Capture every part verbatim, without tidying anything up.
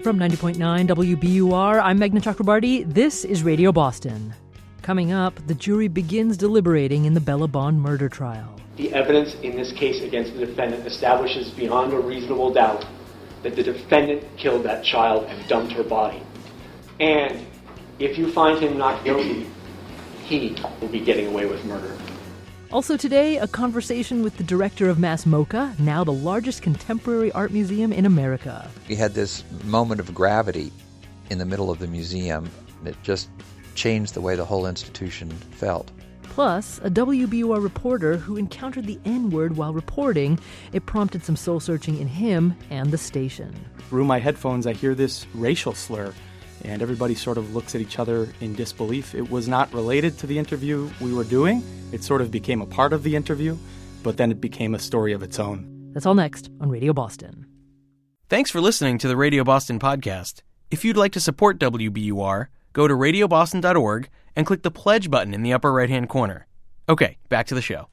From ninety point nine W B U R, I'm Meghna Chakrabarti. This is Radio Boston. Coming up, the jury begins deliberating in the Bella Bond murder trial. The evidence in this case against the defendant establishes beyond a reasonable doubt that the defendant killed that child and dumped her body. And if you find him not guilty, he will be getting away with murder. Also today, a conversation with the director of Mass MoCA, now the largest contemporary art museum in America. We had this moment of gravity in the middle of the museum that just changed the way the whole institution felt. Plus, a W B U R reporter who encountered the N-word while reporting. It prompted some soul-searching in him and the station. Through my headphones, I hear this racial slur, and everybody sort of looks at each other in disbelief. It was not related to the interview we were doing. It sort of became a part of the interview, but then it became a story of its own. That's all next on Radio Boston. Thanks for listening to the Radio Boston podcast. If you'd like to support W B U R, go to radio boston dot org and click the pledge button in the upper right-hand corner. Okay, back to the show.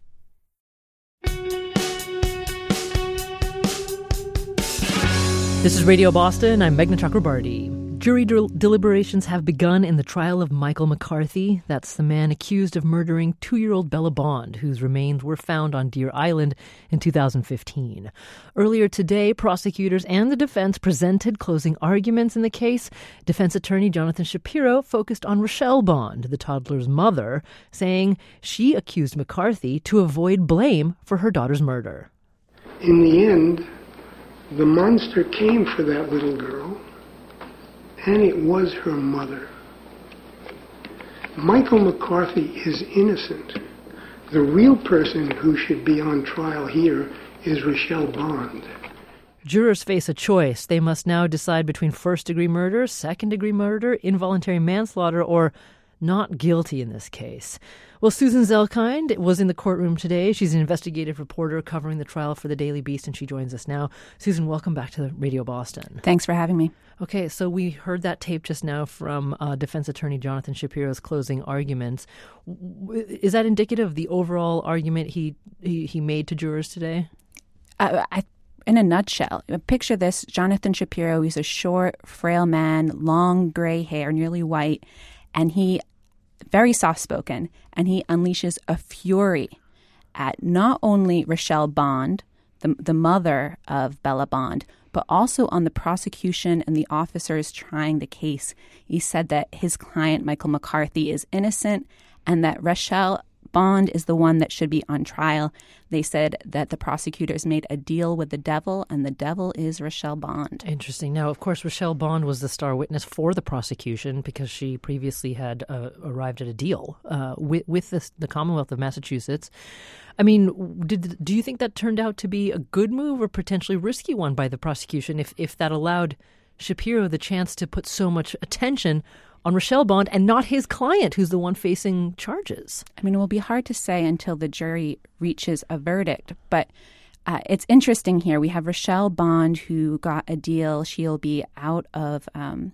This is Radio Boston. I'm Meghna Chakrabarti. Jury del- deliberations have begun in the trial of Michael McCarthy. That's the man accused of murdering two-year-old Bella Bond, whose remains were found on Deer Island in two thousand fifteen. Earlier today, prosecutors and the defense presented closing arguments in the case. Defense attorney Jonathan Shapiro focused on Rochelle Bond, the toddler's mother, saying she accused McCarthy to avoid blame for her daughter's murder. In the end, the monster came for that little girl, and it was her mother. Michael McCarthy is innocent. The real person who should be on trial here is Rochelle Bond. Jurors face a choice. They must now decide between first-degree murder, second-degree murder, involuntary manslaughter, or not guilty in this case. Well, Susan Zelkind was in the courtroom today. She's an investigative reporter covering the trial for the Daily Beast, and she joins us now. Susan, welcome back to Radio Boston. Thanks for having me. Okay, so we heard that tape just now from uh, defense attorney Jonathan Shapiro's closing arguments. Is that indicative of the overall argument he he, he made to jurors today? Uh, I, in a nutshell, picture this. Jonathan Shapiro, he's a short, frail man, long gray hair, nearly white, and he very soft-spoken, and he unleashes a fury at not only Rochelle Bond, the, the mother of Bella Bond, but also on the prosecution and the officers trying the case. He said that his client, Michael McCarthy, is innocent and that Rochelle Bond is the one that should be on trial. They said that the prosecutors made a deal with the devil, and the devil is Rochelle Bond. Interesting. Now, of course, Rochelle Bond was the star witness for the prosecution because she previously had uh, arrived at a deal uh, with, with this, the Commonwealth of Massachusetts. I mean, did do you think that turned out to be a good move or potentially risky one by the prosecution if, if that allowed Shapiro the chance to put so much attention on Rochelle Bond and not his client, who's the one facing charges? I mean, it will be hard to say until the jury reaches a verdict, but uh, it's interesting here. We have Rochelle Bond, who got a deal. She'll be out of um,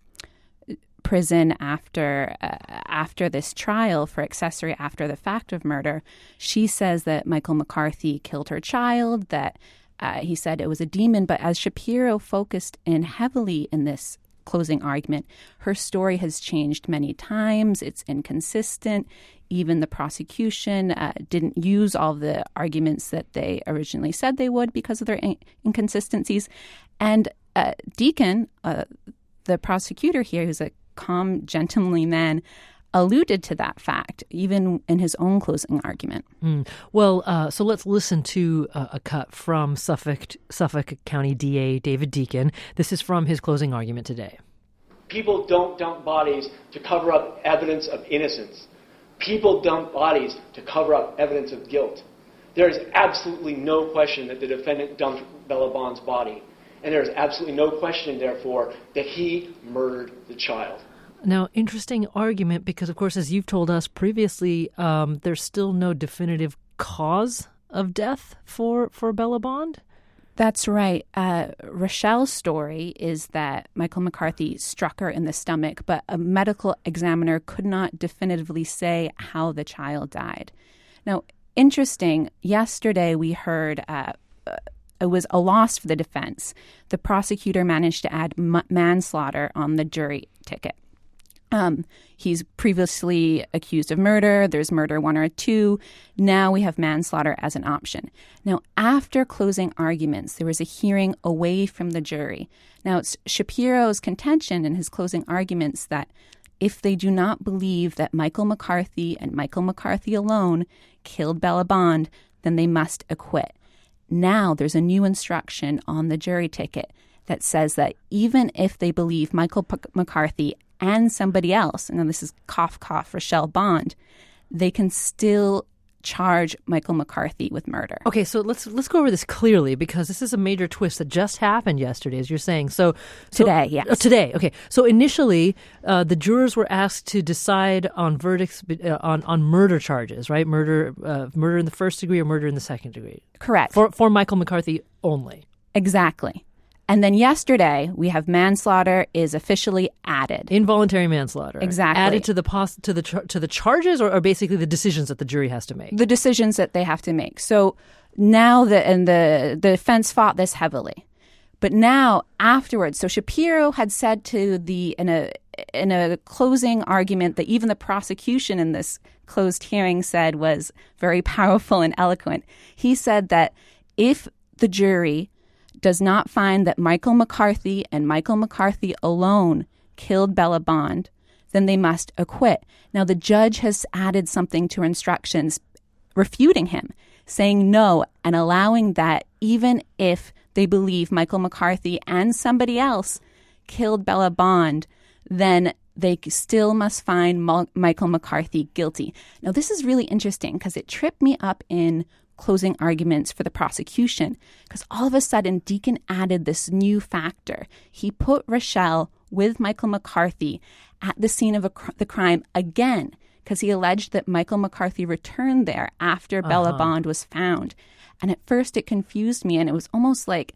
prison after uh, after this trial for accessory after the fact of murder. She says that Michael McCarthy killed her child, that uh, he said it was a demon, but as Shapiro focused in heavily in this closing argument, her story has changed many times. It's inconsistent. Even the prosecution uh, didn't use all the arguments that they originally said they would because of their in- inconsistencies. And uh, Deacon, uh, the prosecutor here, who's a calm, gentlemanly man, alluded to that fact, even in his own closing argument. Mm. Well, uh, so let's listen to uh, a cut from Suffolk, Suffolk County D A David Deacon. This is from his closing argument today. People don't dump bodies to cover up evidence of innocence. People dump bodies to cover up evidence of guilt. There is absolutely no question that the defendant dumped Bella Bond's body, and there is absolutely no question, therefore, that he murdered the child. Now, interesting argument because, of course, as you've told us previously, um, there's still no definitive cause of death for, for Bella Bond? That's right. Uh, Rochelle's story is that Michael McCarthy struck her in the stomach, but a medical examiner could not definitively say how the child died. Now, interesting, yesterday we heard uh, it was a loss for the defense. The prosecutor managed to add m- manslaughter on the jury ticket. Um, he's previously accused of murder. There's murder one or two. Now we have manslaughter as an option. Now, after closing arguments, there was a hearing away from the jury. Now, it's Shapiro's contention in his closing arguments that if they do not believe that Michael McCarthy and Michael McCarthy alone killed Bella Bond, then they must acquit. Now there's a new instruction on the jury ticket that says that even if they believe Michael P- McCarthy and somebody else, and this is cough, cough, Rochelle Bond, they can still charge Michael McCarthy with murder. Okay, so let's let's go over this clearly, because this is a major twist that just happened yesterday, as you're saying. So, so Today, yes. Uh, today, okay. So initially, uh, the jurors were asked to decide on verdicts uh, on on murder charges, right? Murder, uh, murder in the first degree or murder in the second degree. Correct. For for Michael McCarthy only. Exactly. And then yesterday, we have manslaughter is officially added. Involuntary manslaughter. Exactly. Added to the pos- to the char- to the charges, or, or basically the decisions that the jury has to make. The decisions that they have to make. So now the and the the defense fought this heavily, but now afterwards, so Shapiro had said to the in a in a closing argument that even the prosecution in this closed hearing said was very powerful and eloquent. He said that if the jury does not find that Michael McCarthy and Michael McCarthy alone killed Bella Bond, then they must acquit. Now, the judge has added something to her instructions refuting him, saying no and allowing that even if they believe Michael McCarthy and somebody else killed Bella Bond, then they still must find Ma- Michael McCarthy guilty. Now, this is really interesting because it tripped me up in closing arguments for the prosecution, because all of a sudden Deakin added this new factor. He put Rochelle with Michael McCarthy at the scene of a cr- the crime again, because he alleged that Michael McCarthy returned there after uh-huh. Bella Bond was found. And at first it confused me, and it was almost like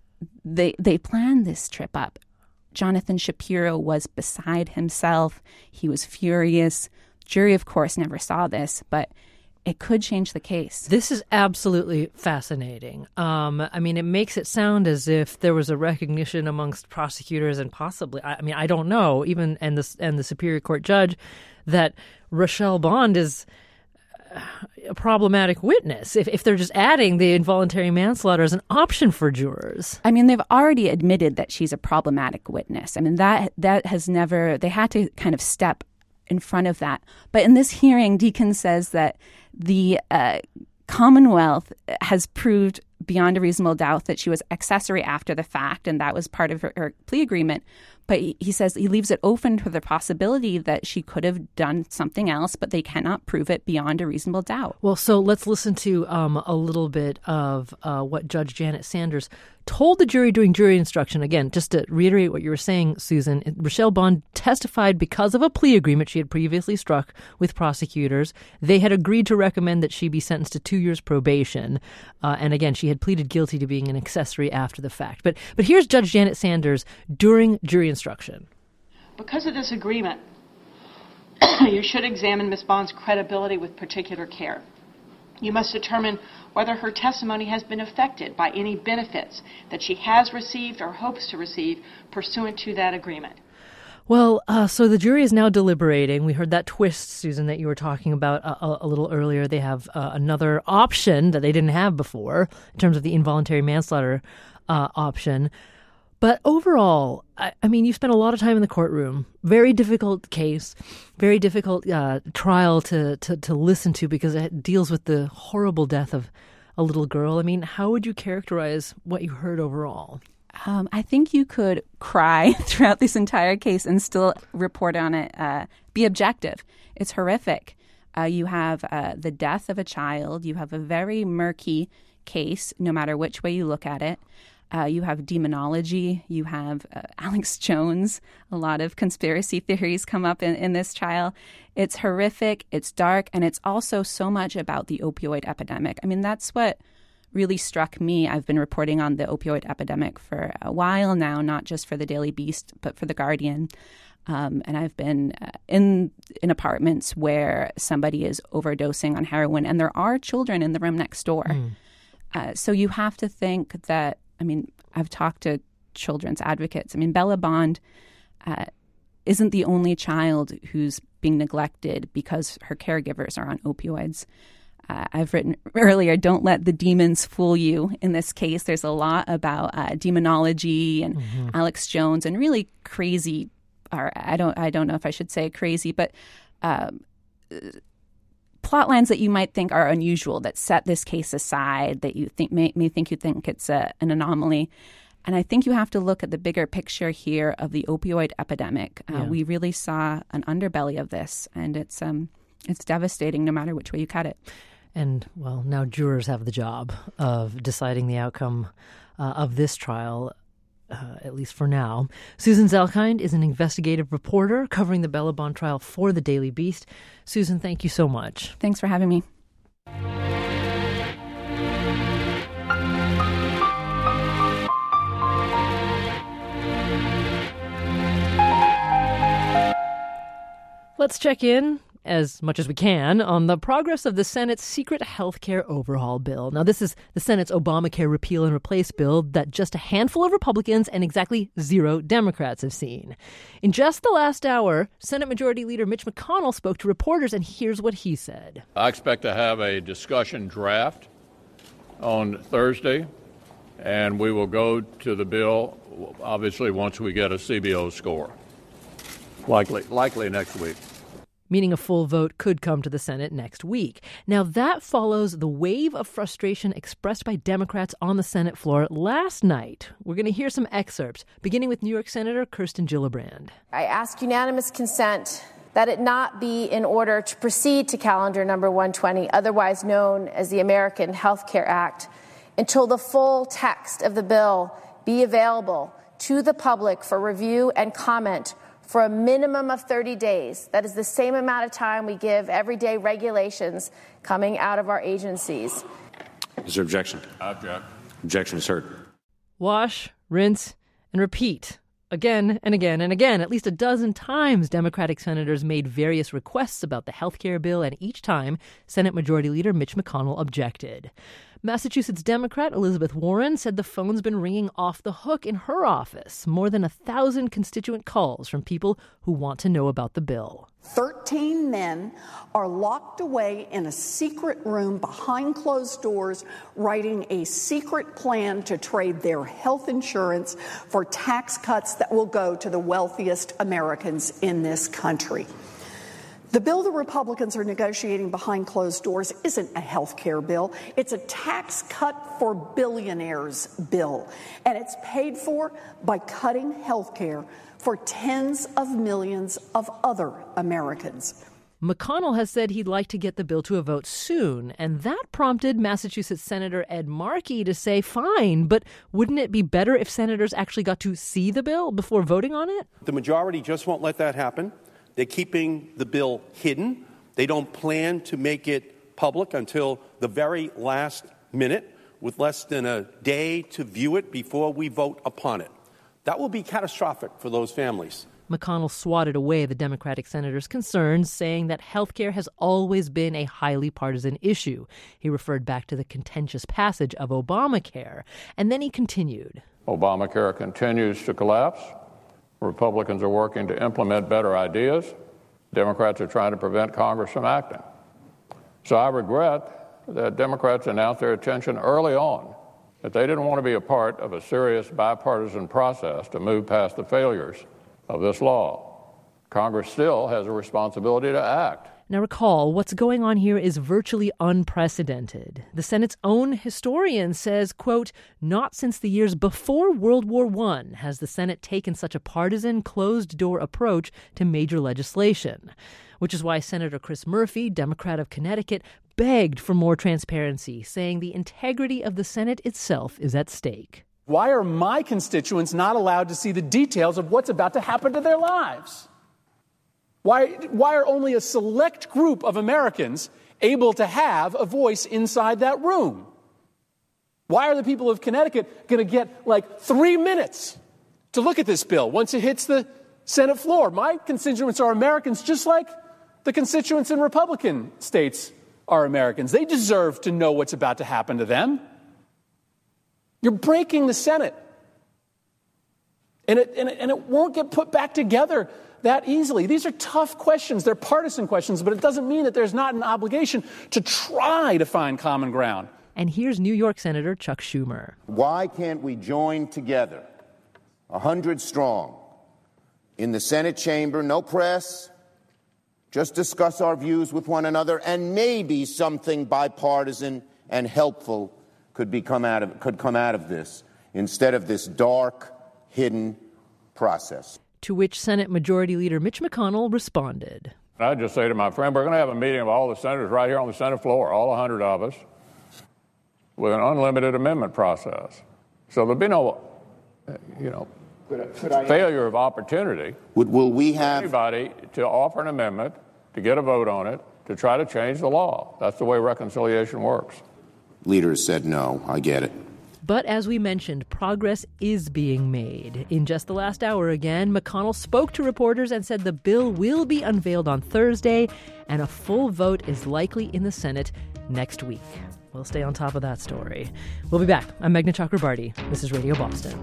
they they planned this trip up. Jonathan Shapiro was beside himself. He was furious. Jury, of course, never saw this, but it could change the case. This is absolutely fascinating. Um, I mean, it makes it sound as if there was a recognition amongst prosecutors and possibly, I, I mean, I don't know, even and the and the Superior Court judge, that Rochelle Bond is a problematic witness. If if they're just adding the involuntary manslaughter as an option for jurors. I mean, they've already admitted that she's a problematic witness. I mean, that that has never. They had to kind of step in front of that. But in this hearing, Deakin says that the uh, Commonwealth has proved beyond a reasonable doubt that she was accessory after the fact, and that was part of her, her plea agreement. But he, he says he leaves it open for the possibility that she could have done something else, but they cannot prove it beyond a reasonable doubt. Well, so let's listen to um, a little bit of uh, what Judge Janet Sanders told the jury during jury instruction. Again, just to reiterate what you were saying, Susan, Rochelle Bond testified because of a plea agreement she had previously struck with prosecutors. They had agreed to recommend that she be sentenced to two years probation. Uh, and again, she had pleaded guilty to being an accessory after the fact. But but here's Judge Janet Sanders during jury instruction. Because of this agreement, you should examine Miz Bond's credibility with particular care. You must determine whether her testimony has been affected by any benefits that she has received or hopes to receive pursuant to that agreement. Well, uh, so the jury is now deliberating. We heard that twist, Susan, that you were talking about a, a little earlier. They have uh, another option that they didn't have before in terms of the involuntary manslaughter uh, option. But overall, I, I mean, you spent a lot of time in the courtroom. Very difficult case, very difficult uh, trial to, to, to listen to because it deals with the horrible death of a little girl. I mean, how would you characterize what you heard overall? Um, I think you could cry throughout this entire case and still report on it, uh, be objective. It's horrific. Uh, you have uh, the death of a child. You have a very murky case, no matter which way you look at it. Uh, you have demonology. You have uh, Alex Jones. A lot of conspiracy theories come up in, in this trial. It's horrific. It's dark. And it's also so much about the opioid epidemic. I mean, that's what really struck me. I've been reporting on the opioid epidemic for a while now, not just for the Daily Beast, but for The Guardian. Um, and I've been uh, in in apartments where somebody is overdosing on heroin, and there are children in the room next door. Mm. Uh, so you have to think that, I mean, I've talked to children's advocates. I mean, Bella Bond uh, isn't the only child who's being neglected because her caregivers are on opioids. Uh, I've written earlier, don't let the demons fool you in this case. There's a lot about uh, demonology and mm-hmm. Alex Jones and really crazy, or I don't I don't know if I should say crazy, but um, plot lines that you might think are unusual that set this case aside, that you think may, may think you think it's a, an anomaly. And I think you have to look at the bigger picture here of the opioid epidemic. Uh, yeah. We really saw an underbelly of this, and it's um it's devastating no matter which way you cut it. And, well, now jurors have the job of deciding the outcome uh, of this trial, uh, at least for now. Susan Zelkind is an investigative reporter covering the Bella Bond trial for the Daily Beast. Susan, thank you so much. Thanks for having me. Let's check in, as much as we can, on the progress of the Senate's secret health care overhaul bill. Now, this is the Senate's Obamacare repeal and replace bill that just a handful of Republicans and exactly zero Democrats have seen. In just the last hour, Senate Majority Leader Mitch McConnell spoke to reporters, and here's what he said. I expect to have a discussion draft on Thursday, and we will go to the bill, obviously, once we get a C B O score. Likely, likely next week. Meaning a full vote could come to the Senate next week. Now, that follows the wave of frustration expressed by Democrats on the Senate floor last night. We're going to hear some excerpts, beginning with New York Senator Kirsten Gillibrand. I ask unanimous consent that it not be in order to proceed to calendar number one twenty, otherwise known as the American Health Care Act, until the full text of the bill be available to the public for review and comment for a minimum of thirty days. That is the same amount of time we give everyday regulations coming out of our agencies. Is there objection? I object. Objection is heard. Wash, rinse, and repeat. Again and again and again. At least a dozen times, Democratic senators made various requests about the health care bill, and each time, Senate Majority Leader Mitch McConnell objected. Massachusetts Democrat Elizabeth Warren said the phone's been ringing off the hook in her office. More than a thousand constituent calls from people who want to know about the bill. Thirteen men are locked away in a secret room behind closed doors, writing a secret plan to trade their health insurance for tax cuts that will go to the wealthiest Americans in this country. The bill the Republicans are negotiating behind closed doors isn't a health care bill. It's a tax cut for billionaires bill. And it's paid for by cutting health care for tens of millions of other Americans. McConnell has said he'd like to get the bill to a vote soon, and that prompted Massachusetts Senator Ed Markey to say, fine, but wouldn't it be better if senators actually got to see the bill before voting on it? The majority just won't let that happen. They're keeping the bill hidden. They don't plan to make it public until the very last minute, with less than a day to view it before we vote upon it. That will be catastrophic for those families. McConnell swatted away the Democratic senators' concerns, saying that health care has always been a highly partisan issue. He referred back to the contentious passage of Obamacare, and then he continued. Obamacare continues to collapse. Republicans are working to implement better ideas. Democrats are trying to prevent Congress from acting. So I regret that Democrats announced their intention early on that they didn't want to be a part of a serious bipartisan process to move past the failures of this law. Congress still has a responsibility to act. Now recall, what's going on here is virtually unprecedented. The Senate's own historian says, quote, not since the years before World War One has the Senate taken such a partisan, closed-door approach to major legislation, which is why Senator Chris Murphy, Democrat of Connecticut, begged for more transparency, saying the integrity of the Senate itself is at stake. Why are my constituents not allowed to see the details of what's about to happen to their lives? Why, why are only a select group of Americans able to have a voice inside that room? Why are the people of Connecticut going to get like three minutes to look at this bill once it hits the Senate floor? My constituents are Americans just like the constituents in Republican states are Americans. They deserve to know what's about to happen to them. You're breaking the Senate. And it, and it, and it won't get put back together that easily. These are tough questions. They're partisan questions, but it doesn't mean that there's not an obligation to try to find common ground. And here's New York Senator Chuck Schumer. Why can't we join together, a hundred strong, in the Senate chamber, no press, just discuss our views with one another, and maybe something bipartisan and helpful could be come out of could come out of this instead of this dark, hidden process. To which Senate Majority Leader Mitch McConnell responded. I'd just say to my friend, we're going to have a meeting of all the senators right here on the Senate floor, all one hundred of us, with an unlimited amendment process. So there'll be no, you know, could, could I, failure of opportunity. Would, will we have anybody to offer an amendment, to get a vote on it, to try to change the law? That's the way reconciliation works. Leaders said no. I get it. But as we mentioned, progress is being made. In just the last hour again, McConnell spoke to reporters and said the bill will be unveiled on Thursday, and a full vote is likely in the Senate next week. We'll stay on top of that story. We'll be back. I'm Meghna Chakrabarty. This is Radio Boston.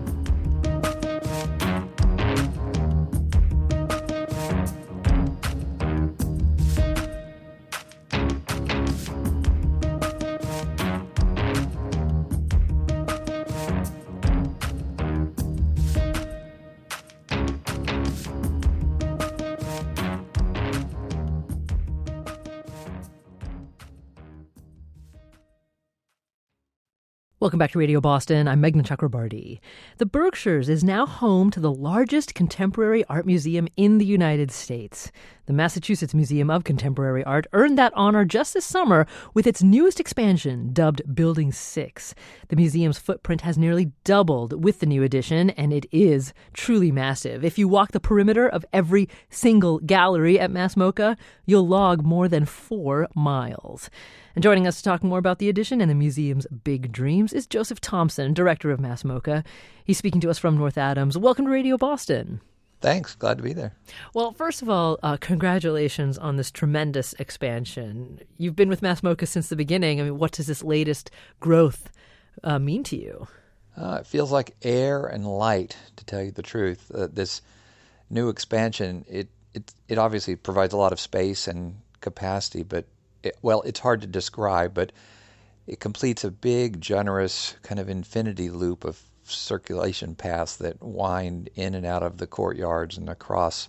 Welcome back to Radio Boston. I'm Meghna Chakrabarty. The Berkshires is now home to the largest contemporary art museum in the United States. The Massachusetts Museum of Contemporary Art earned that honor just this summer with its newest expansion, dubbed Building six. The museum's footprint has nearly doubled with the new addition, and it is truly massive. If you walk the perimeter of every single gallery at MassMoCA, you'll log more than four miles. And joining us to talk more about the addition and the museum's big dreams is Joseph Thompson, director of MassMoCA. He's speaking to us from North Adams. Welcome to Radio Boston. Thanks. Glad to be there. Well, first of all, uh, congratulations on this tremendous expansion. You've been with MassMoCA since the beginning. I mean, what does this latest growth uh, mean to you? Uh, it feels like air and light, to tell you the truth. Uh, this new expansion, it, it, it obviously provides a lot of space and capacity, but It, well, it's hard to describe, but it completes a big, generous kind of infinity loop of circulation paths that wind in and out of the courtyards and across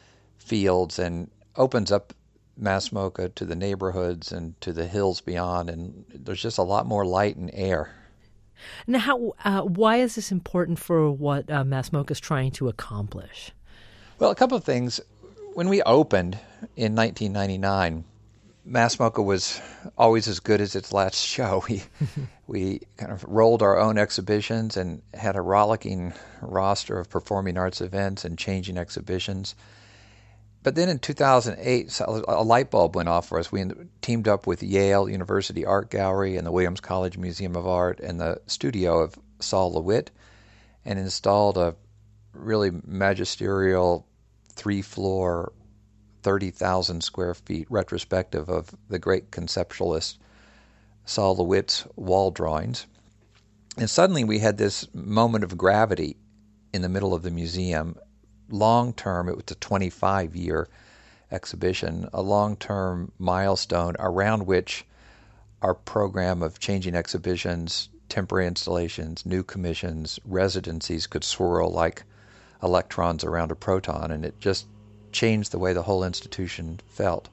fields and opens up MassMoCA to the neighborhoods and to the hills beyond. And there's just a lot more light and air. Now, how, uh, why is this important for what uh, MassMoCA is trying to accomplish? Well, a couple of things. When we opened in nineteen ninety-nine, MassMoCA was always as good as its last show. We we kind of rolled our own exhibitions and had a rollicking roster of performing arts events and changing exhibitions. But then in two thousand eight, a light bulb went off for us. We teamed up with Yale University Art Gallery and the Williams College Museum of Art and the studio of Sol LeWitt and installed a really magisterial three-floor thirty thousand square feet retrospective of the great conceptualist Sol LeWitt's wall drawings. And suddenly we had this moment of gravity in the middle of the museum. Long-term, it was a twenty-five-year exhibition, a long-term milestone around which our program of changing exhibitions, temporary installations, new commissions, residencies could swirl like electrons around a proton, and it just changed the way the whole institution felt.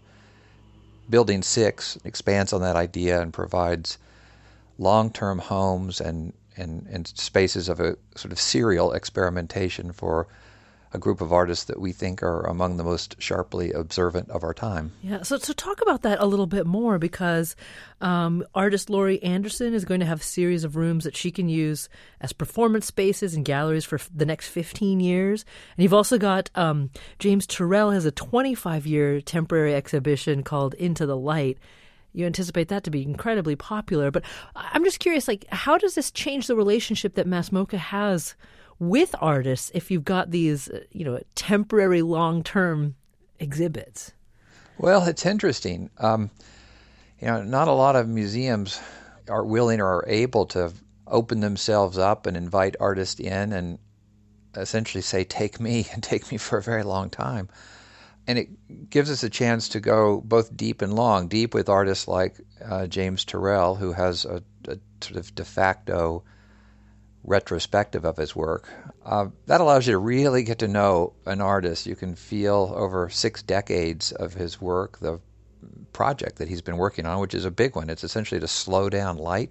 Building six expands on that idea and provides long-term homes and, and, and spaces of a sort of serial experimentation for a group of artists that we think are among the most sharply observant of our time. Yeah, so so talk about that a little bit more, because um, artist Laurie Anderson is going to have a series of rooms that she can use as performance spaces and galleries for f- the next fifteen years. And you've also got um, James Turrell has a twenty-five-year temporary exhibition called Into the Light. You anticipate that to be incredibly popular. But I'm just curious, like, how does this change the relationship that MassMoCA has with artists if you've got these, you know, temporary long-term exhibits? Well, it's interesting. Um, you know, not a lot of museums are willing or are able to open themselves up and invite artists in and essentially say, take me, and take me for a very long time. And it gives us a chance to go both deep and long, deep with artists like uh, James Turrell, who has a, a sort of de facto retrospective of his work. Uh, that allows you to really get to know an artist. You can feel over six decades of his work, the project that he's been working on, which is a big one. It's essentially to slow down light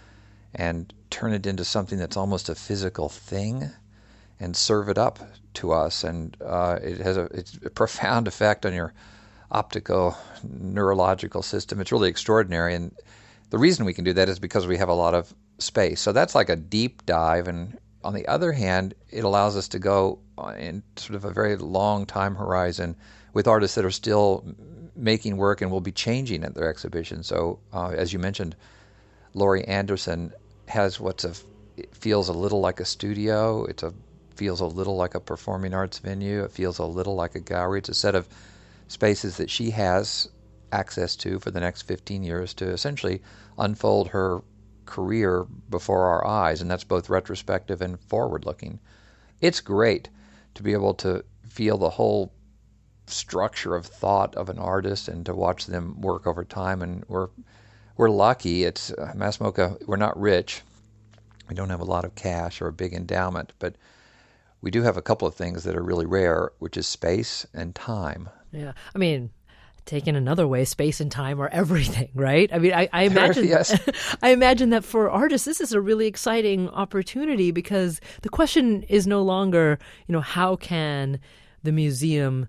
and turn it into something that's almost a physical thing and serve it up to us. And uh, it has a, it's a profound effect on your optical neurological system. It's really extraordinary. And the reason we can do that is because we have a lot of space. So that's like a deep dive. And on the other hand, it allows us to go in sort of a very long time horizon with artists that are still making work and will be changing at their exhibition. So uh, as you mentioned, Laurie Anderson has what's a, it feels a little like a studio. It's a feels a little like a performing arts venue. It feels a little like a gallery. It's a set of spaces that she has access to for the next fifteen years to essentially unfold her career before our eyes, and that's both retrospective and forward-looking. It's great to be able to feel the whole structure of thought of an artist and to watch them work over time, and we're we're lucky. It's uh, Mass MoCA, we're not rich. We don't have a lot of cash or a big endowment, but we do have a couple of things that are really rare, which is space and time. Yeah. I mean, taken another way, space and time are everything, right? I mean, I, I imagine yes. I imagine that for artists, this is a really exciting opportunity because the question is no longer, you know, how can the museum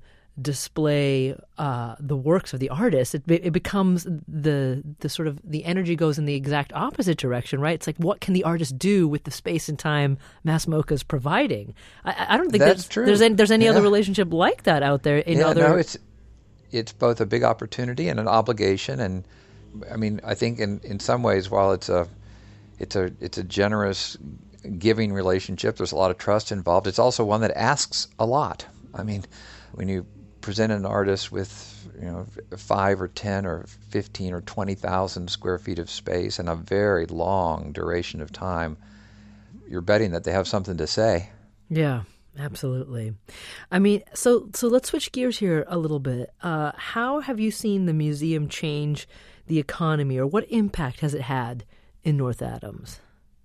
display uh, the works of the artist? It, it becomes the the sort of the energy goes in the exact opposite direction, right? It's like, what can the artist do with the space and time Mass MoCA is providing? I, I don't think that's that true. there's any, there's any yeah. other relationship like that out there in yeah, other. No, it's it's both a big opportunity and an obligation, and I mean, I think in, in some ways, while it's a it's a it's a generous, giving relationship, there's a lot of trust involved. It's also one that asks a lot. I mean, when you present an artist with, you know, five or ten or fifteen or twenty thousand square feet of space and a very long duration of time, you're betting that they have something to say. Yeah, absolutely. I mean, so so let's switch gears here a little bit. Uh, how have you seen the museum change the economy, or what impact has it had in North Adams?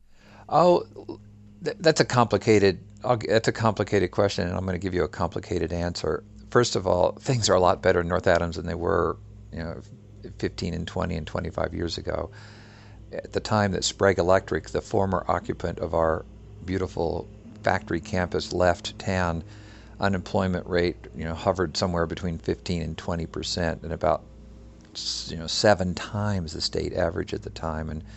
Oh, th- that's a complicated. I'll, that's a complicated question, and I'm going to give you a complicated answer. First of all, things are a lot better in North Adams than they were, you know, fifteen and twenty and twenty-five years ago. At the time that Sprague Electric, the former occupant of our beautiful factory campus, left town, unemployment rate, you know, hovered somewhere between fifteen and twenty percent, and about, you know, seven times the state average at the time. And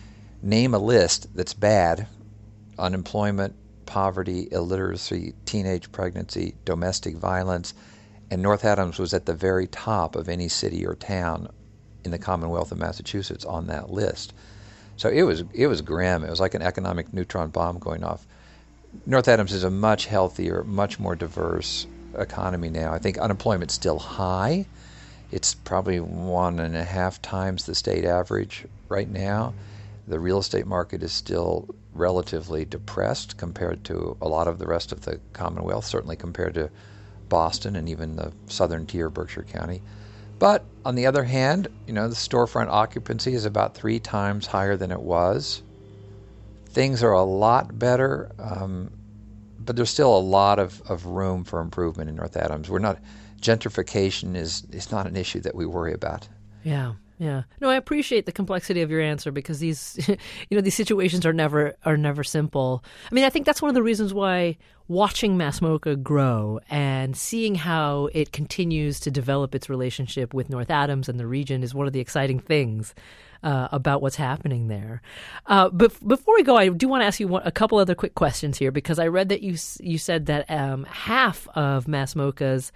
name a list that's bad: unemployment, poverty, illiteracy, teenage pregnancy, domestic violence, and North Adams was at the very top of any city or town in the Commonwealth of Massachusetts on that list. So it was it was grim. It was like an economic neutron bomb going off. North Adams is a much healthier, much more diverse economy now. I think unemployment's still high. It's probably one and a half times the state average right now. The real estate market is still relatively depressed compared to a lot of the rest of the Commonwealth, certainly compared to Boston and even the southern tier, Berkshire County. But on the other hand, you know, the storefront occupancy is about three times higher than it was. Things are a lot better, um, but there's still a lot of, of room for improvement in North Adams. We're not gentrification is is not an issue that we worry about. Yeah. Yeah. No, I appreciate the complexity of your answer because these, you know, these situations are never are never simple. I mean, I think that's one of the reasons why watching Mass MoCA grow and seeing how it continues to develop its relationship with North Adams and the region is one of the exciting things uh, about what's happening there. Uh, but before we go, I do want to ask you one, a couple other quick questions here because I read that you you said that um, half of Mass MoCA's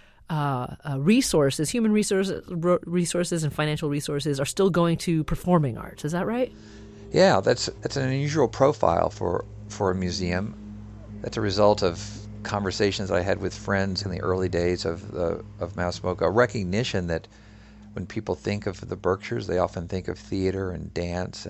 Uh, uh, resources, human resources, resources, and financial resources are still going to performing arts. Is that right? Yeah, that's that's an unusual profile for for a museum. That's a result of conversations I had with friends in the early days of the of Mass MoCA. A recognition that when people think of the Berkshires, they often think of theater and dance and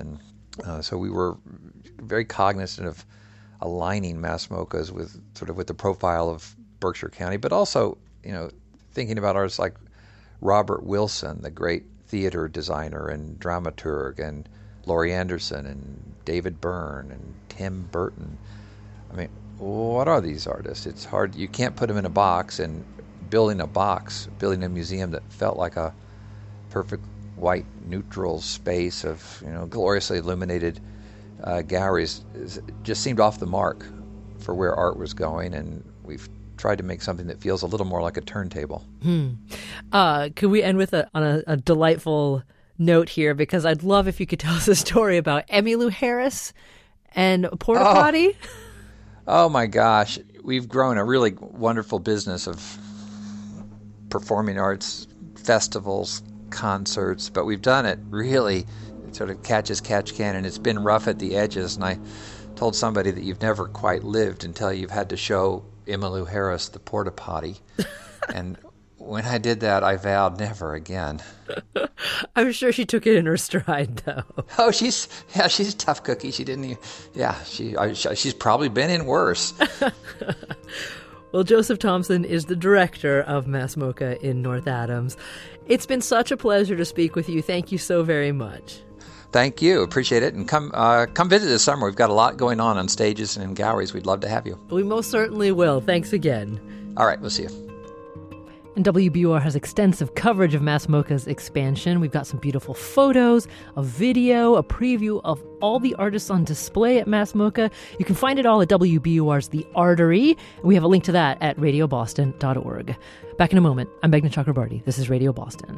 Uh, so we were very cognizant of aligning Mass Mochas with sort of with the profile of Berkshire County, but also, you know, thinking about artists like Robert Wilson, the great theater designer and dramaturg, and Laurie Anderson and David Byrne and Tim Burton. I mean, what are these artists? It's hard. You can't put them in a box, and building a box, building a museum that felt like a perfect white neutral space of, you know, gloriously illuminated uh, galleries is, just seemed off the mark for where art was going, and we've tried to make something that feels a little more like a turntable. Hmm. Uh, could we end with a, on a, a delightful note here? Because I'd love if you could tell us a story about Emmylou Harris and Porta Oh. Potty. Oh my gosh, we've grown a really wonderful business of performing arts festivals, concerts, but we've done it really sort of catch as catch can, and it's been rough at the edges. And I told somebody that you've never quite lived until you've had to show Emmylou Harris the porta potty. And when I did that, I vowed never again. I'm sure she took it in her stride, though. Oh, she's yeah, she's a tough cookie. She didn't even, yeah, she I, she's probably been in worse. Well, Joseph Thompson is the director of Mass Mocha in North Adams. It's been such a pleasure to speak with you. Thank you so very much. Thank you. Appreciate it. And come uh, come visit this summer. We've got a lot going on on stages and in galleries. We'd love to have you. We most certainly will. Thanks again. All right. We'll see you. And W B U R has extensive coverage of Mass Mocha's expansion. We've got some beautiful photos, a video, a preview of all the artists on display at Mass Mocha. You can find it all at W B U R's The Artery. We have a link to that at radio boston dot org. Back in a moment. I'm Meghna Chakrabarty. This is Radio Boston.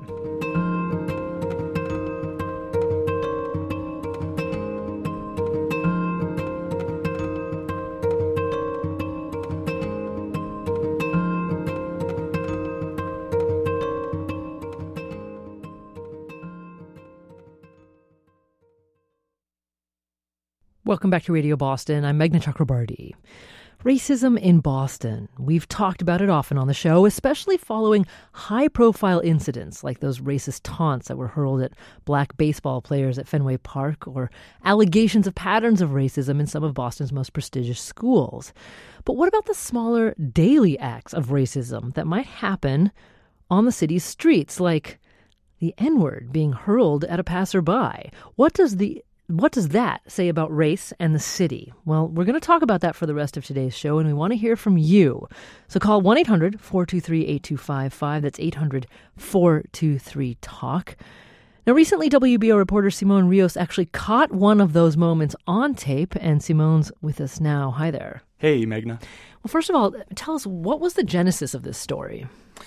Welcome back to Radio Boston. I'm Meghna Chakrabarty. Racism in Boston. We've talked about it often on the show, especially following high-profile incidents like those racist taunts that were hurled at black baseball players at Fenway Park, or allegations of patterns of racism in some of Boston's most prestigious schools. But what about the smaller daily acts of racism that might happen on the city's streets, like the N-word being hurled at a passerby? What does the What does that say about race and the city? Well, we're going to talk about that for the rest of today's show, and we want to hear from you. So call one eight hundred four two three eight two five five. That's eight hundred four two three talk. Now, recently, W B O reporter Simone Rios actually caught one of those moments on tape, and Simone's with us now. Hi there. Hey, Meghna. Well, first of all, tell us, what was the genesis of this story?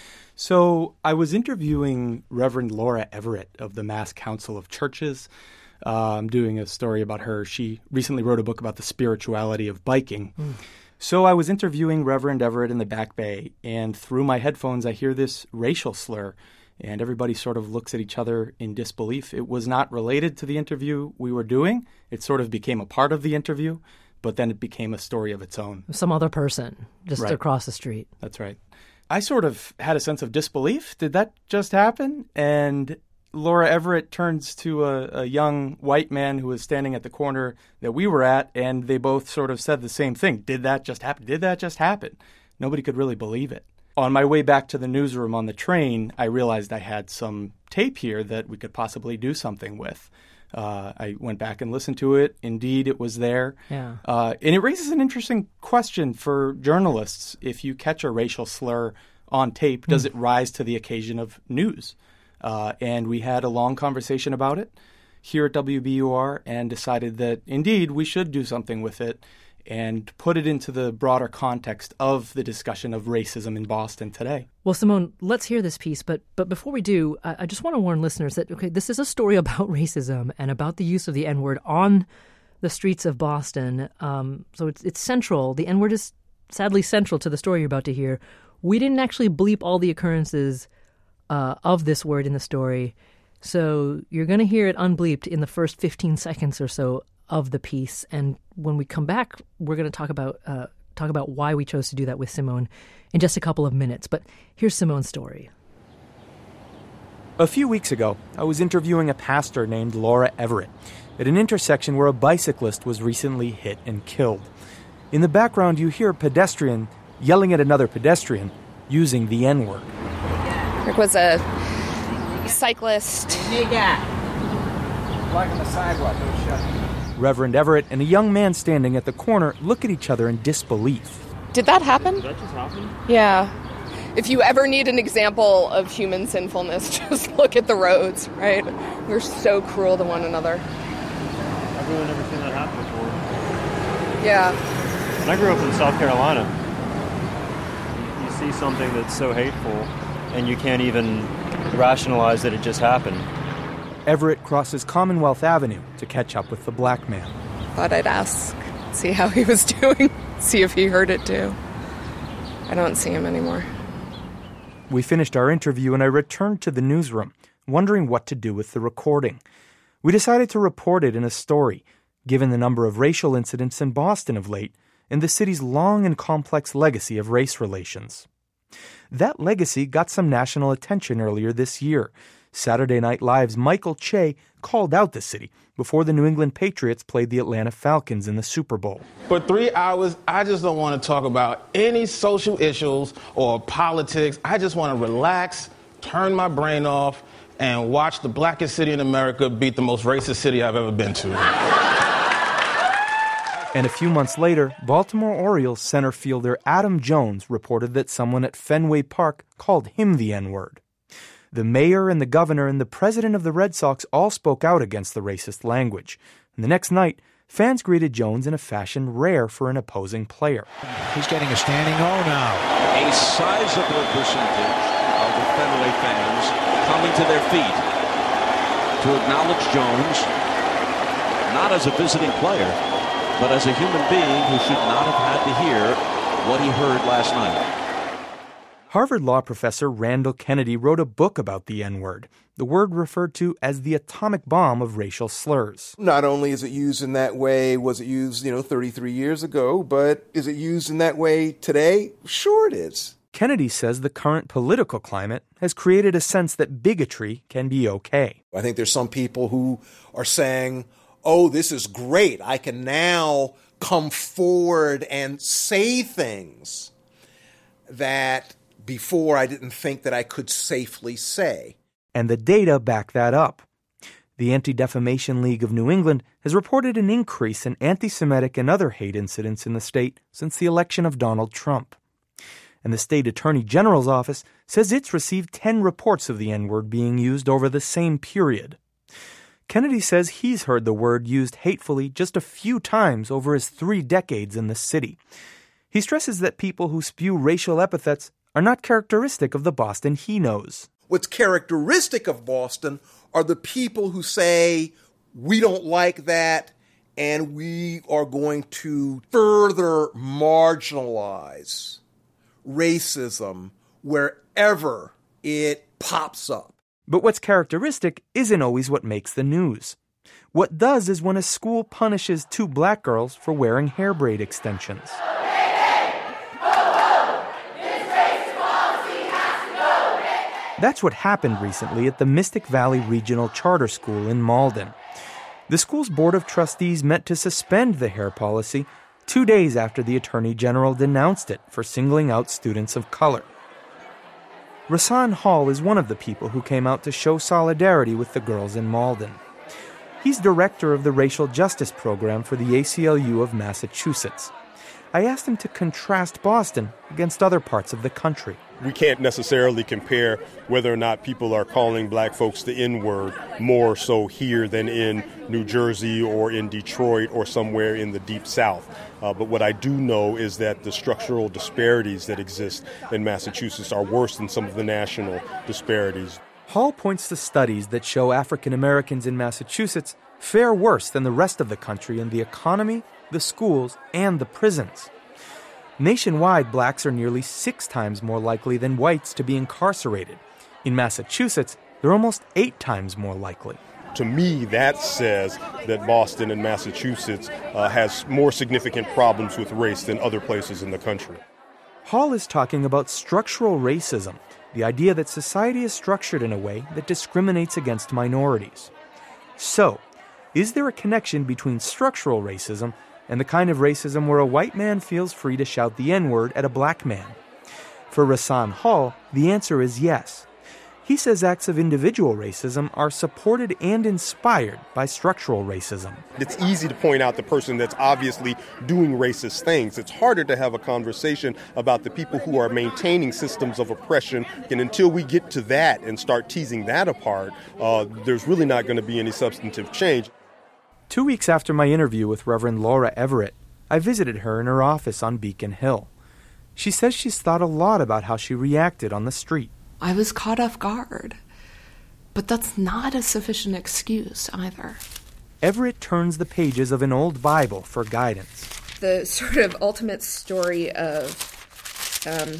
So I was interviewing Reverend Laura Everett of the Mass Council of Churches. Uh, I'm doing a story about her. She recently wrote a book about the spirituality of biking. Mm. So I was interviewing Reverend Everett in the Back Bay, and through my headphones I hear this racial slur, and everybody sort of looks at each other in disbelief. It was not related to the interview we were doing. It sort of became a part of the interview, but then it became a story of its own. Some other person just Right. across the street. That's right. I sort of had a sense of disbelief. Did that just happen? And Laura Everett turns to a, a young white man who was standing at the corner that we were at, and they both sort of said the same thing. Did that just happen? Did that just happen? Nobody could really believe it. On my way back to the newsroom on the train, I realized I had some tape here that we could possibly do something with. Uh, I went back and listened to it. Indeed, it was there. Yeah. Uh, and it raises an interesting question for journalists. If you catch a racial slur on tape, does Mm. it rise to the occasion of news? Uh, and we had a long conversation about it here at W B U R and decided that, indeed, we should do something with it and put it into the broader context of the discussion of racism in Boston today. Well, Simone, let's hear this piece. But but before we do, I, I just want to warn listeners that, okay, this is a story about racism and about the use of the N-word on the streets of Boston. Um, so it's, it's central. The N-word is sadly central to the story you're about to hear. We didn't actually bleep all the occurrences Uh, of this word in the story. So you're going to hear it unbleeped in the first fifteen seconds or so of the piece. And when we come back, we're going to talk about uh, talk about why we chose to do that with Simone in just a couple of minutes. But here's Simone's story. A few weeks ago, I was interviewing a pastor named Laura Everett at an intersection where a bicyclist was recently hit and killed. In the background, you hear a pedestrian yelling at another pedestrian using the N-word. There was a cyclist. Like on the sidewalk, don't shut. Reverend Everett and a young man standing at the corner look at each other in disbelief. Did that happen? Did that just happen? Yeah. If you ever need an example of human sinfulness, just look at the roads, right? We're so cruel to one another. I've really never seen that happen before. Yeah. When I grew up in South Carolina, you, you see something that's so hateful, and you can't even rationalize that it just happened. Everett crosses Commonwealth Avenue to catch up with the black man. Thought I'd ask, see how he was doing, see if he heard it too. I don't see him anymore. We finished our interview and I returned to the newsroom, wondering what to do with the recording. We decided to report it in a story, given the number of racial incidents in Boston of late and the city's long and complex legacy of race relations. That legacy got some national attention earlier this year. Saturday Night Live's Michael Che called out the city before the New England Patriots played the Atlanta Falcons in the Super Bowl. For three hours, I just don't want to talk about any social issues or politics. I just want to relax, turn my brain off, and watch the blackest city in America beat the most racist city I've ever been to. And a few months later, Baltimore Orioles center fielder Adam Jones reported that someone at Fenway Park called him the N-word. The mayor and the governor and the president of the Red Sox all spoke out against the racist language. And the next night, fans greeted Jones in a fashion rare for an opposing player. He's getting a standing O now. A sizable percentage of the Fenway fans coming to their feet to acknowledge Jones, not as a visiting player, but as a human being who should not have had to hear what he heard last night. Harvard law professor Randall Kennedy wrote a book about the N-word, the word referred to as the atomic bomb of racial slurs. Not only is it used in that way, was it used, you know, thirty-three years ago, but is it used in that way today? Sure it is. Kennedy says the current political climate has created a sense that bigotry can be okay. I think there's some people who are saying, oh, this is great. I can now come forward and say things that before I didn't think that I could safely say. And the data back that up. The Anti-Defamation League of New England has reported an increase in anti-Semitic and other hate incidents in the state since the election of Donald Trump. And the state attorney general's office says it's received ten reports of the N-word being used over the same period. Kennedy says he's heard the word used hatefully just a few times over his three decades in the city. He stresses that people who spew racial epithets are not characteristic of the Boston he knows. What's characteristic of Boston are the people who say, we don't like that, and we are going to further marginalize racism wherever it pops up. But what's characteristic isn't always what makes the news. What does is when a school punishes two black girls for wearing hair braid extensions. That's what happened recently at the Mystic Valley Regional Charter School in Malden. The school's Board of Trustees met to suspend the hair policy two days after the Attorney General denounced it for singling out students of color. Rasan Hall is one of the people who came out to show solidarity with the girls in Malden. He's director of the Racial Justice Program for the A C L U of Massachusetts. I asked him to contrast Boston against other parts of the country. We can't necessarily compare whether or not people are calling black folks the N-word more so here than in New Jersey or in Detroit or somewhere in the Deep South. Uh, but what I do know is that the structural disparities that exist in Massachusetts are worse than some of the national disparities. Hall points to studies that show African Americans in Massachusetts fare worse than the rest of the country in the economy, the schools, and the prisons. Nationwide, blacks are nearly six times more likely than whites to be incarcerated. In Massachusetts, they're almost eight times more likely. To me, that says that Boston and Massachusetts uh, has more significant problems with race than other places in the country. Hall is talking about structural racism the idea that society is structured in a way that discriminates against minorities. So, is there a connection between structural racism and the kind of racism where a white man feels free to shout the N-word at a black man? For Rahsaan Hall, the answer is yes. He says acts of individual racism are supported and inspired by structural racism. It's easy to point out the person that's obviously doing racist things. It's harder to have a conversation about the people who are maintaining systems of oppression. And until we get to that and start teasing that apart, uh, there's really not going to be any substantive change. Two weeks after my interview with Reverend Laura Everett, I visited her in her office on Beacon Hill. She says she's thought a lot about how she reacted on the street. I was caught off guard. But that's not a sufficient excuse either. Everett turns the pages of an old Bible for guidance. The sort of ultimate story of um,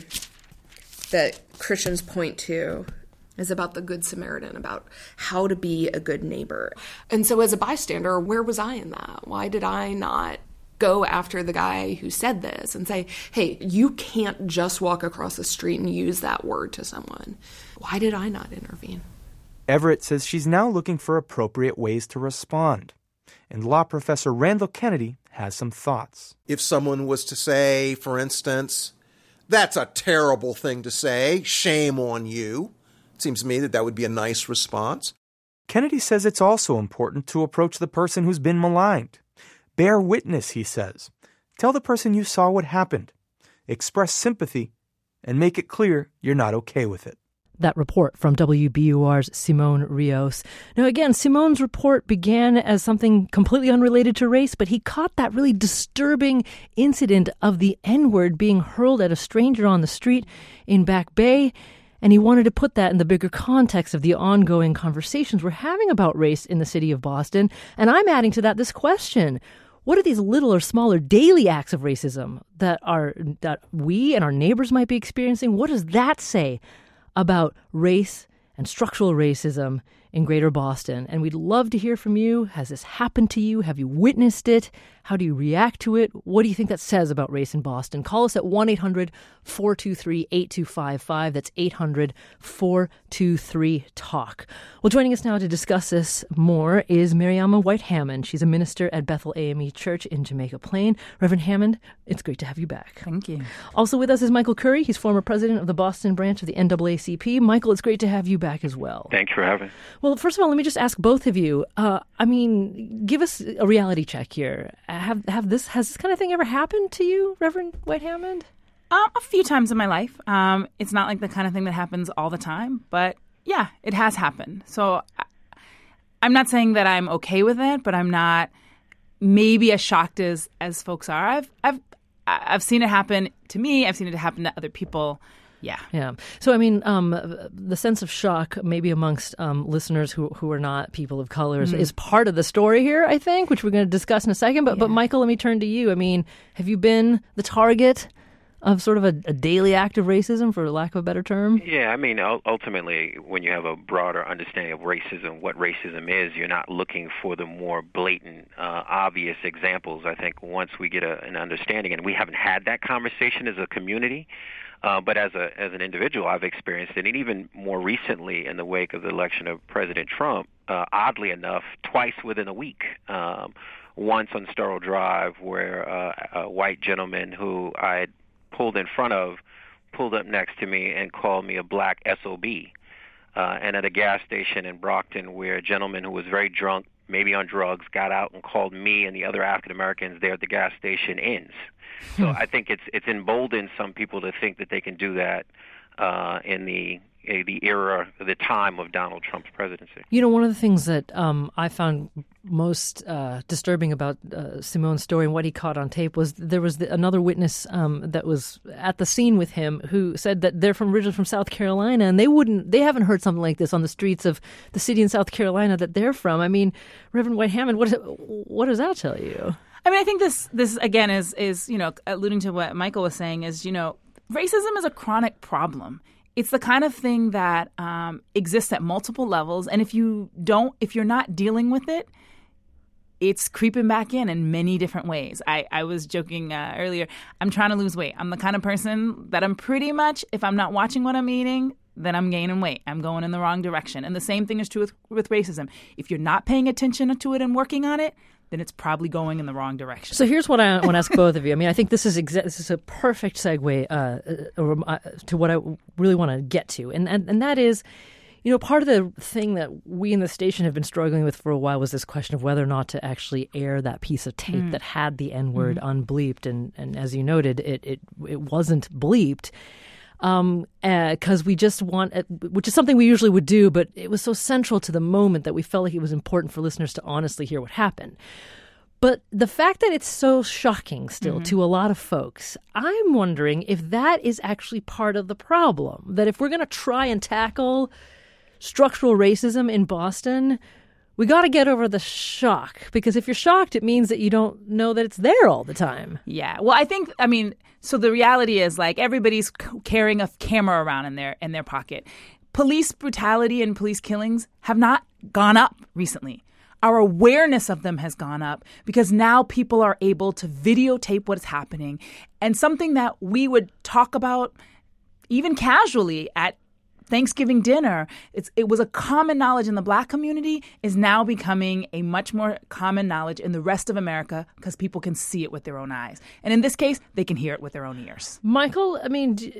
that Christians point to is about the Good Samaritan, about how to be a good neighbor. And so as a bystander, where was I in that? Why did I not go after the guy who said this and say, hey, you can't just walk across the street and use that word to someone? Why did I not intervene? Everett says she's now looking for appropriate ways to respond. And law professor Randall Kennedy has some thoughts. If someone was to say, for instance, that's a terrible thing to say, shame on you, it seems to me that that would be a nice response. Kennedy says it's also important to approach the person who's been maligned. Bear witness, he says. Tell the person you saw what happened. Express sympathy and make it clear you're not okay with it. That report from W B U R's Simone Rios. Now, again, Simone's report began as something completely unrelated to race, but he caught that really disturbing incident of the N-word being hurled at a stranger on the street in Back Bay, and he wanted to put that in the bigger context of the ongoing conversations we're having about race in the city of Boston. And I'm adding to that this question. What are these little or smaller daily acts of racism that are that we and our neighbors might be experiencing? What does that say about race and structural racism in Greater Boston? And we'd love to hear from you. Has this happened to you? Have you witnessed it? How do you react to it? What do you think that says about race in Boston? Call us at one eight hundred four two three eight two five five. That's eight hundred four two three talk. Well, joining us now to discuss this more is Mariama White Hammond. She's a minister at Bethel A M E Church in Jamaica Plain. Reverend Hammond, it's great to have you back. Thank you. Also with us is Michael Curry. He's former president of the Boston branch of the N double A C P. Michael, it's great to have you back as well. Thank you for having me. Well, first of all, let me just ask both of you. Uh, I mean, give us a reality check here. Have have this has this kind of thing ever happened to you, Reverend White Hammond? Um, a few times in my life. Um, it's not like the kind of thing that happens all the time, but yeah, it has happened. So I'm not saying that I'm okay with it, but I'm not maybe as shocked as as folks are. I've I've I've seen it happen to me. I've seen it happen to other people. Yeah. Yeah. So, I mean, um, the sense of shock, maybe amongst um, listeners who who are not people of color, mm-hmm. is part of the story here, I think, which we're going to discuss in a second. But, yeah. but Michael, let me turn to you. I mean, have you been the target of sort of a, a daily act of racism, for lack of a better term? Yeah, I mean, ultimately, when you have a broader understanding of racism, what racism is, you're not looking for the more blatant, uh, obvious examples. I think once we get a, an understanding, and we haven't had that conversation as a community, Uh, but as a as an individual, I've experienced it, and even more recently in the wake of the election of President Trump, uh, oddly enough, twice within a week. Um, once on Storrow Drive, where uh, a white gentleman who I had pulled in front of pulled up next to me and called me a black S O B. Uh, and at a gas station in Brockton, where a gentleman who was very drunk, maybe on drugs, got out and called me and the other African Americans there at the gas station ins. So I think it's it's emboldened some people to think that they can do that uh, in the uh, the era, the time of Donald Trump's presidency. You know, one of the things that um, I found most uh, disturbing about uh, Simone's story and what he caught on tape was there was the, another witness um, that was at the scene with him who said that they're from originally from South Carolina, and they wouldn't they haven't heard something like this on the streets of the city in South Carolina that they're from. I mean, Reverend White Hammond, what, is it, what does that tell you? I mean, I think this, this again, is, is, you know, alluding to what Michael was saying is, you know, racism is a chronic problem. It's the kind of thing that um, exists at multiple levels. And if you don't, if you're not dealing with it, it's creeping back in in many different ways. I, I was joking uh, earlier. I'm trying to lose weight. I'm the kind of person that I'm pretty much, if I'm not watching what I'm eating, then I'm gaining weight. I'm going in the wrong direction. And the same thing is true with, with racism. If you're not paying attention to it and working on it, then it's probably going in the wrong direction. So here's what I want to ask both of you. I mean, I think this is exa- this is a perfect segue uh, uh, to what I really want to get to, and, and and that is, you know, part of the thing that we in the station have been struggling with for a while was this question of whether or not to actually air that piece of tape mm. that had the N-word mm-hmm. unbleeped, and and as you noted, it it it wasn't bleeped. Um, because uh, we just want, uh, which is something we usually would do, but it was so central to the moment that we felt like it was important for listeners to honestly hear what happened. But the fact that it's so shocking still mm-hmm. to a lot of folks, I'm wondering if that is actually part of the problem. That if we're going to try and tackle structural racism in Boston, we got to get over the shock, because if you're shocked, it means that you don't know that it's there all the time. Yeah. Well, I think, I mean, so the reality is, like, everybody's carrying a camera around in their in their pocket. Police brutality and police killings have not gone up recently. Our awareness of them has gone up because now people are able to videotape what's happening. And something that we would talk about even casually at Thanksgiving dinner, it's, it was a common knowledge in the Black community, is now becoming a much more common knowledge in the rest of America because people can see it with their own eyes. And in this case, they can hear it with their own ears. Michael, I mean, do,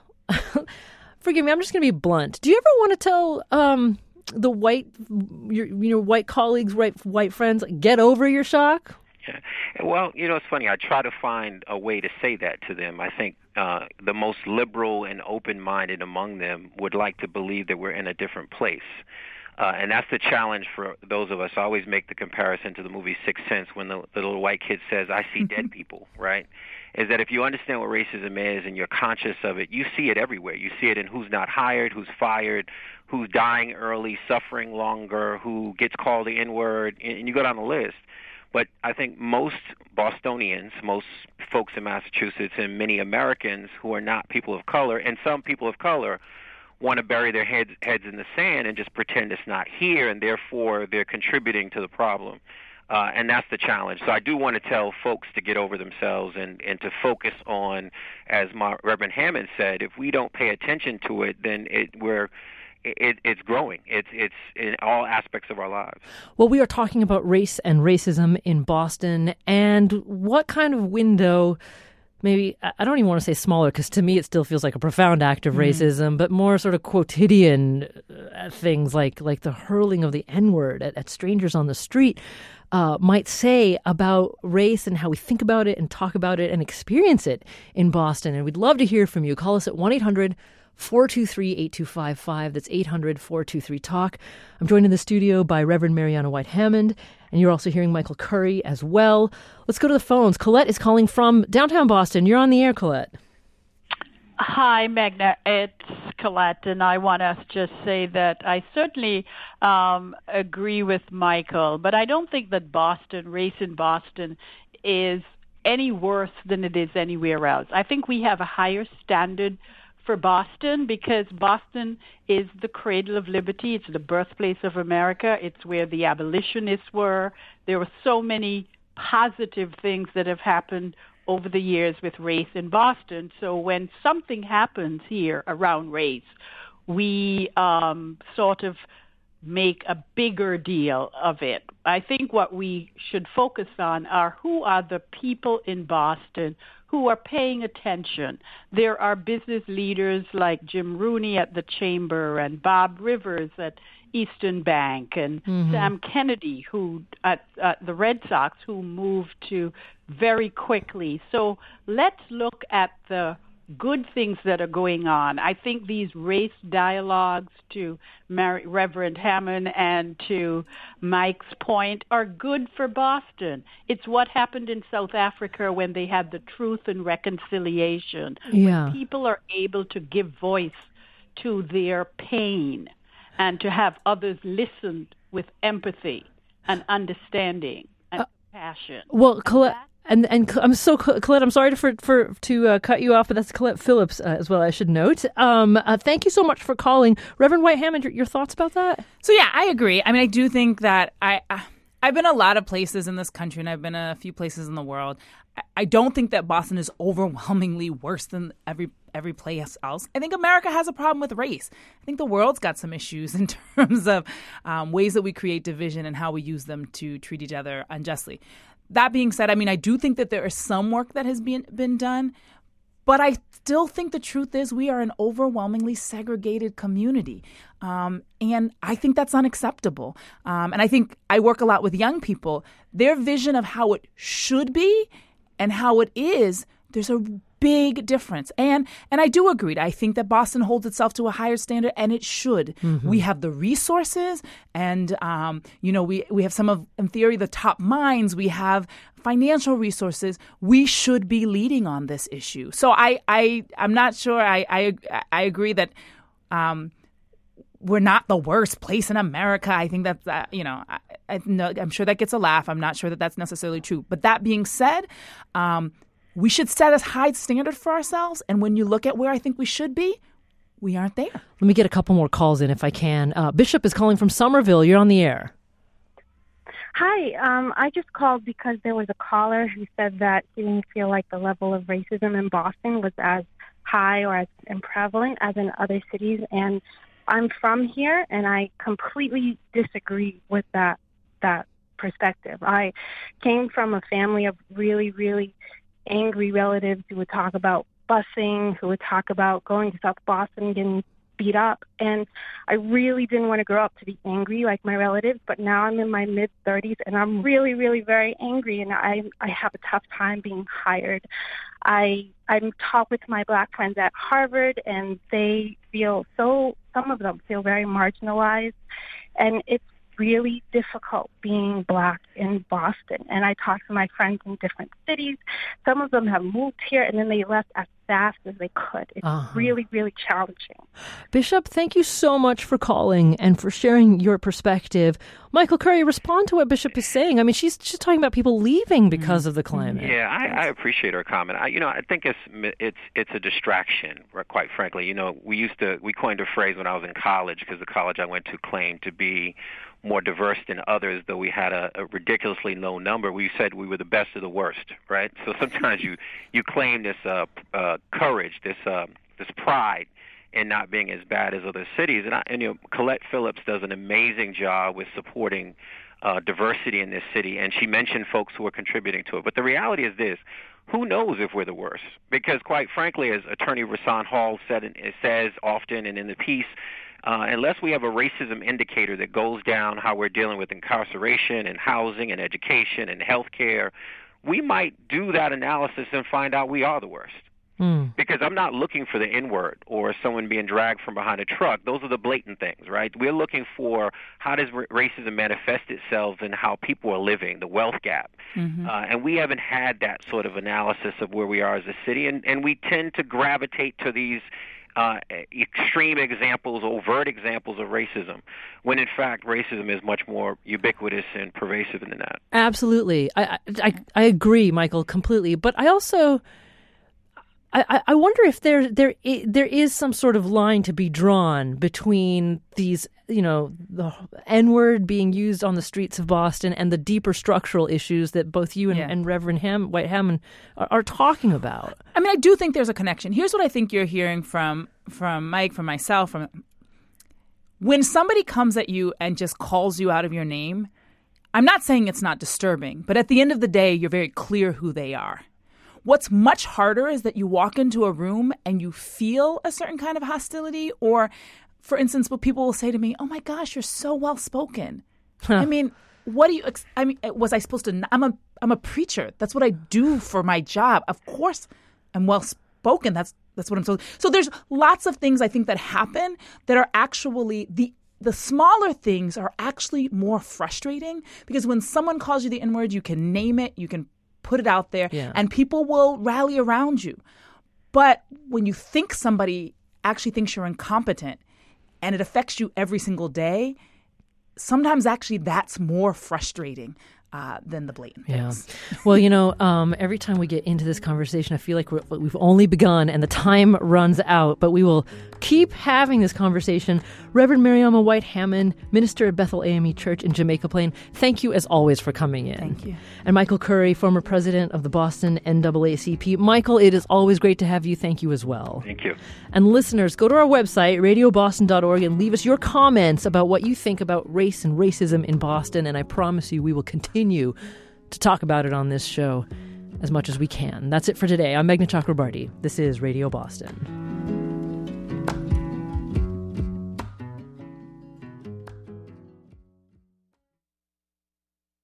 forgive me, I'm just going to be blunt. Do you ever want to tell um, the white, your, your white colleagues, white, white friends, get over your shock? Yeah. Well, you know, it's funny. I try to find a way to say that to them. I think uh, the most liberal and open-minded among them would like to believe that we're in a different place. Uh, and that's the challenge for those of us. I always make the comparison to the movie Sixth Sense when the, the little white kid says, I see dead people, right? Is that if you understand what racism is and you're conscious of it, you see it everywhere. You see it in who's not hired, who's fired, who's dying early, suffering longer, who gets called the N-word, and you go down the list. But I think most Bostonians, most folks in Massachusetts, and many Americans who are not people of color, and some people of color, want to bury their heads heads in the sand and just pretend it's not here, and therefore they're contributing to the problem. Uh, and that's the challenge. So I do want to tell folks to get over themselves and, and to focus on, as my, Reverend Hammond said, if we don't pay attention to it, then it, we're It, it's growing. It's it's in all aspects of our lives. Well, we are talking about race and racism in Boston, and what kind of window, maybe, I don't even want to say smaller, because to me it still feels like a profound act of mm. racism, but more sort of quotidian uh, things like, like the hurling of the N-word at, at strangers on the street uh, might say about race and how we think about it and talk about it and experience it in Boston. And we'd love to hear from you. Call us at one eight hundred four two three eight two five five. That's eight hundred four two three talk. I'm joined in the studio by Reverend Mariana White Hammond, and you're also hearing Michael Curry as well. Let's go to the phones. Colette is calling from downtown Boston. You're on the air, Colette. Hi, Magna. It's Colette, and I want to just say that I certainly um, agree with Michael, but I don't think that Boston, race in Boston, is any worse than it is anywhere else. I think we have a higher standard for Boston because Boston is the cradle of liberty. It's the birthplace of America. It's where the abolitionists were. There were so many positive things that have happened over the years with race in Boston. So when something happens here around race, we um, sort of make a bigger deal of it. I think what we should focus on are who are the people in Boston who are paying attention. There are business leaders like Jim Rooney at the Chamber and Bob Rivers at Eastern Bank and mm-hmm. Sam Kennedy who at, at the Red Sox who moved to very quickly. So let's look at the good things that are going on. I think these race dialogues, to Mary, Reverend Hammond and to Mike's point, are good for Boston. It's what happened in South Africa when they had the Truth and Reconciliation. Yeah. When people are able to give voice to their pain and to have others listen with empathy and understanding and uh, compassion. Well, Colette, And and I'm so Colette, I'm sorry to for, for to uh, cut you off, but that's Colette Phillips uh, as well, I should note. Um, uh, thank you so much for calling, Reverend White Hammond. Your, your thoughts about that? So yeah, I agree. I mean, I do think that I, I I've been a lot of places in this country, and I've been a few places in the world. I don't think that Boston is overwhelmingly worse than every every place else. I think America has a problem with race. I think the world's got some issues in terms of um, ways that we create division and how we use them to treat each other unjustly. That being said, I mean, I do think that there is some work that has been been done, but I still think the truth is we are an overwhelmingly segregated community. Um, and I think that's unacceptable. Um, and I think I work a lot with young people. Their vision of how it should be and how it is, there's a big difference. And and I do agree. I think that Boston holds itself to a higher standard, and it should. Mm-hmm. We have the resources, and um, you know, we we have some of, in theory, the top minds. We have financial resources. We should be leading on this issue. So I I I'm not sure. I I I agree that. Um, We're not the worst place in America. I think that's, uh, you know, I, I, no, I'm sure that gets a laugh. I'm not sure that that's necessarily true. But that being said, um, we should set a high standard for ourselves. And when you look at where I think we should be, we aren't there. Let me get a couple more calls in if I can. Uh, Bishop is calling from Somerville. You're on the air. Hi. Um, I just called because there was a caller who said that he didn't feel like the level of racism in Boston was as high or as prevalent as in other cities. And I'm from here, and I completely disagree with that that perspective. I came from a family of really, really angry relatives who would talk about busing, who would talk about going to South Boston, getting beat up, and I really didn't want to grow up to be angry like my relatives, but now I'm in my mid-thirties, and I'm really, really very angry, and I I have a tough time being hired. I I'm talk with my black friends at Harvard, and they feel so, some of them feel very marginalized, and it's really difficult being black in Boston. And I talk to my friends in different cities. Some of them have moved here, and then they left as fast as they could. It's uh-huh. really, really challenging. Bishop, thank you so much for calling and for sharing your perspective. Michael Curry, respond to what Bishop is saying. I mean, she's she's talking about people leaving because of the climate. Yeah, I, I appreciate her comment. I, you know, I think it's it's it's a distraction, quite frankly. You know, we used to we coined a phrase when I was in college, because the college I went to claimed to be more diverse than others, though we had a, a ridiculously low number. We said we were the best of the worst, right? So sometimes you you claim this uh, uh, courage, this uh, this pride in not being as bad as other cities. And, I, and you know, Colette Phillips does an amazing job with supporting uh, diversity in this city, and she mentioned folks who are contributing to it. But the reality is this: who knows if we're the worst? Because, quite frankly, as Attorney Rahsaan Hall said, it says often and in the piece, Uh, unless we have a racism indicator that goes down how we're dealing with incarceration and housing and education and health care, we might do that analysis and find out we are the worst. Mm. Because I'm not looking for the N-word or someone being dragged from behind a truck. Those are the blatant things, right? We're looking for how does r- racism manifest itself in how people are living, the wealth gap. Mm-hmm. Uh, and we haven't had that sort of analysis of where we are as a city, and, and we tend to gravitate to these Uh, extreme examples, overt examples of racism, when in fact racism is much more ubiquitous and pervasive than that. Absolutely. I I, I agree, Michael, completely. But I also, I, I wonder if there there there is some sort of line to be drawn between these, you know, the N-word being used on the streets of Boston and the deeper structural issues that both you and, yeah. and Reverend Ham, White Hammond are, are talking about. I mean, I do think there's a connection. Here's what I think you're hearing from from Mike, from myself. From when somebody comes at you and just calls you out of your name, I'm not saying it's not disturbing, but at the end of the day, you're very clear who they are. What's much harder is that you walk into a room and you feel a certain kind of hostility, or, for instance, what people will say to me, "Oh my gosh, you're so well spoken." Huh. I mean, what do you? I mean, was I supposed to? I'm a I'm a preacher. That's what I do for my job. Of course, I'm well spoken. That's that's what I'm supposed. So there's lots of things I think that happen that are actually the. The smaller things are actually more frustrating, because when someone calls you the N-word, you can name it, you can put it out there, yeah. and people will rally around you. But when you think somebody actually thinks you're incompetent and it affects you every single day, sometimes actually that's more frustrating. uh, than the blatant Yeah. things. Well, you know, um, every time we get into this conversation, I feel like we're, we've only begun and the time runs out, but we will keep having this conversation. Reverend Mariama White Hammond, minister at Bethel A M E Church in Jamaica Plain, thank you as always for coming in. Thank you. And Michael Curry, former president of the Boston N double A C P. Michael, it is always great to have you. Thank you as well. Thank you. And listeners, go to our website, radio boston dot org, and leave us your comments about what you think about race and racism in Boston. And I promise you we will continue to talk about it on this show as much as we can. That's it for today. I'm Meghna Chakrabarty. This is Radio Boston.